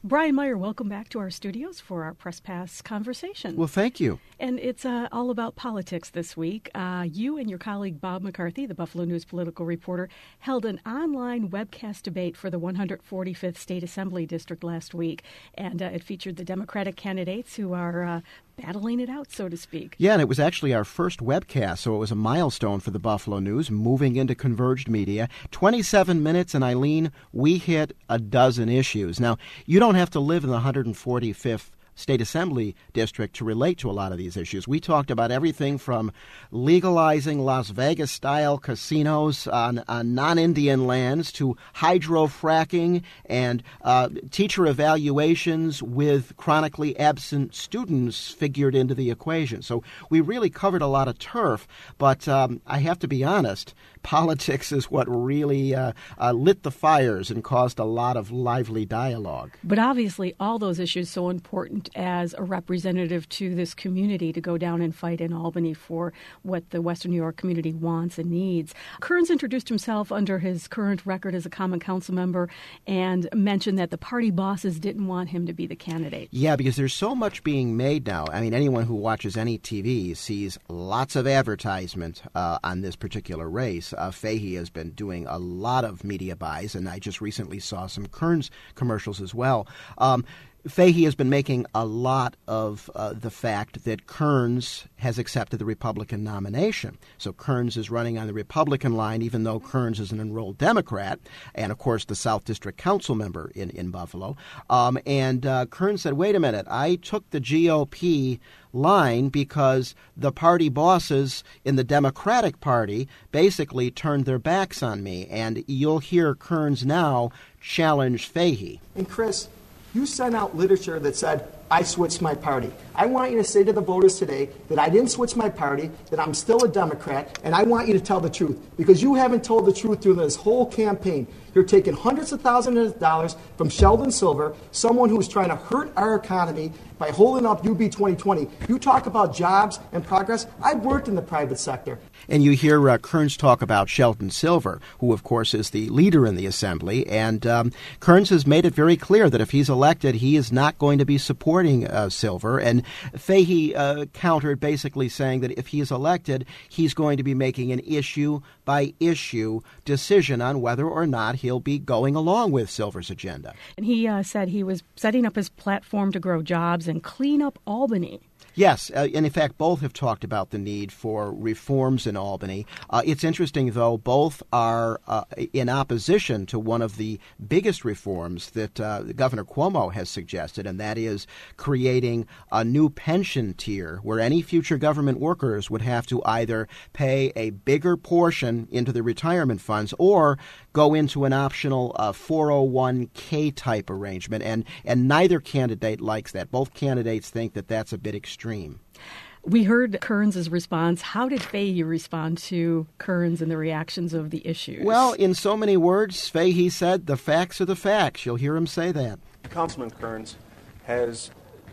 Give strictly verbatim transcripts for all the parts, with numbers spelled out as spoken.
Brian Meyer, welcome back to our studios for our Press Pass conversation. Well, thank you. And it's uh, all about politics this week. Uh, you and your colleague Bob McCarthy, the Buffalo News political reporter, held an online webcast debate for the one hundred forty-fifth State Assembly District last week. And uh, it featured the Democratic candidates who are uh, battling it out, so to speak. Yeah, and it was actually our first webcast, so it was a milestone for the Buffalo News, moving into converged media. twenty-seven minutes, and Eileen, we hit a dozen issues. Now, you don't have to live in the one hundred forty-fifth State Assembly District to relate to a lot of these issues. We talked about everything from legalizing Las Vegas-style casinos on, on non-Indian lands to hydrofracking and uh, teacher evaluations with chronically absent students figured into the equation. So we really covered a lot of turf, but um, I have to be honest, politics is what really uh, uh, lit the fires and caused a lot of lively dialogue. But obviously all those issues so important as a representative to this community to go down and fight in Albany for what the Western New York community wants and needs. Kearns introduced himself under his current record as a common council member and mentioned that the party bosses didn't want him to be the candidate. Yeah, because there's so much being made now. I mean, anyone who watches any T V sees lots of advertisement uh, on this particular race. Uh, Fahey has been doing a lot of media buys, and I just recently saw some Kearns commercials as well. Um, Fahey has been making a lot of uh, the fact that Kearns has accepted the Republican nomination. So Kearns is running on the Republican line, even though Kearns is an enrolled Democrat, and, of course, the South District Council member in, in Buffalo. Um, and uh, Kearns said, wait a minute, I took the G O P line because the party bosses in the Democratic Party basically turned their backs on me. And you'll hear Kearns now challenge Fahey. And Chris, you sent out literature that said, I switched my party. I want you to say to the voters today that I didn't switch my party, that I'm still a Democrat, and I want you to tell the truth. Because you haven't told the truth through this whole campaign. You're taking hundreds of thousands of dollars from Sheldon Silver, someone who's trying to hurt our economy by holding up U B twenty twenty. You talk about jobs and progress. I've worked in the private sector. And you hear uh, Kearns talk about Sheldon Silver, who, of course, is the leader in the Assembly. And um, Kearns has made it very clear that if he's elected, he is not going to be supporting uh, Silver. And Fahey uh, countered, basically saying that if he is elected, he's going to be making an issue-by-issue decision on whether or not he'll be going along with Silver's agenda. And he uh, said he was setting up his platform to grow jobs and clean up Albany. Yes, uh, and in fact, both have talked about the need for reforms in Albany. Uh, it's interesting, though, both are uh, in opposition to one of the biggest reforms that uh, Governor Cuomo has suggested, and that is creating a new pension tier where any future government workers would have to either pay a bigger portion into the retirement funds or go into an optional uh, four oh one k type arrangement, and, and neither candidate likes that. Both candidates think that that's a bit extreme. We heard Kearns' response. How did Fahey respond to Kearns and the reactions of the issues? Well, in so many words, Fahey said, the facts are the facts. You'll hear him say that. Councilman Kearns has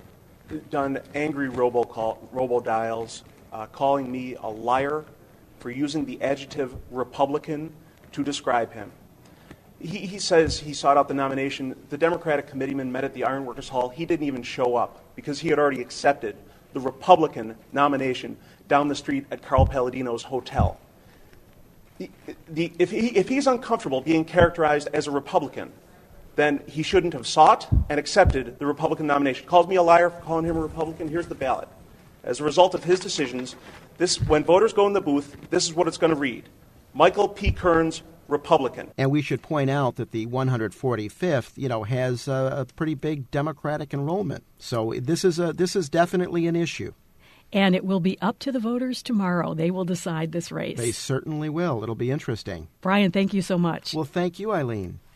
done angry robocall, robodials, uh, calling me a liar for using the adjective Republican to describe him. He, he says he sought out the nomination. The Democratic committeeman met at the Ironworkers Hall. He didn't even show up because he had already accepted the Republican nomination down the street at Carl Palladino's hotel. The, the, if, he, if he's uncomfortable being characterized as a Republican, then he shouldn't have sought and accepted the Republican nomination. Calls me a liar for calling him a Republican. Here's the ballot. As a result of his decisions, this, when voters go in the booth, this is what it's going to read. Michael P. Kearns, Republican. And we should point out that the one hundred forty-fifth, you know, has a, a pretty big Democratic enrollment. So this is a this is definitely an issue. And it will be up to the voters tomorrow. They will decide this race. They certainly will. It'll be interesting. Brian, thank you so much. Well, thank you, Eileen.